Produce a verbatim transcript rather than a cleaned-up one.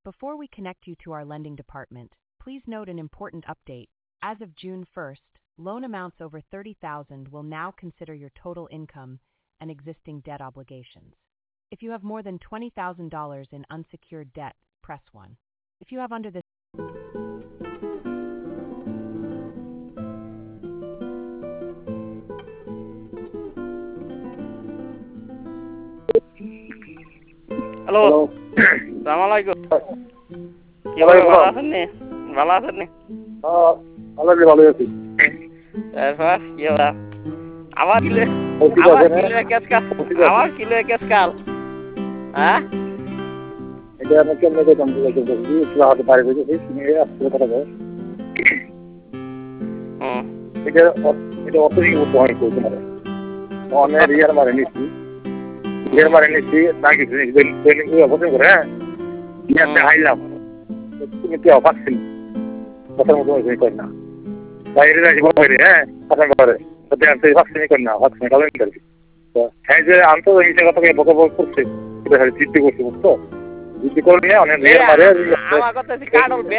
Before we connect you to our lending department, please note an important update. As of June first, loan amounts over thirty thousand dollars will now consider your total income and existing debt obligations. If you have more than twenty thousand dollars in unsecured debt, press one. If you have under this hello, সালাম আলাইকুম। কি অবস্থা, ভালো আছেন নি? ভালো আছেন নি? হ্যাঁ, ভালো আছি, ভালো আছি। তারপর কি হলো? আবার কিলে ঠিক আবার আছে না? কিলে কেস কাল ঠিক আছে। আবার কিলে কেস কাল হ্যাঁ এটা আমি কেমনে করতাম বুঝতে পারছি, একটু হাতে বাইরে গেছি, নিয়ে আসতে কথা বল। হুম এটা এটা অপরিং করতে হয় করতে পারে। অনেক রিয়ার মারে নিচ্ছি, রিয়ার মারে নিচ্ছি, না কিছু নেই, বেলিং করে অপরিং করে, হ্যাঁ? নিয়ে দেখাইলাম, তুমি কি অপাচ্ছেন? কথার মতো ওই করি না। বাইরে যাচ্ছি বাইরে, হ্যাঁ? কথা করে, তাতে আর তুই ভাবছিনি করি না, ভাবছিনি কালো ইন্টারভি। হ্যাঁ, যে আনতো এই জায়গাটাকে বকা বক করছে, এটা জিদ্দি করছে, বুঝতো? জিদ্দি করে নিয়ে অনেক রিয়ার মারে। আমার কথা কার্ড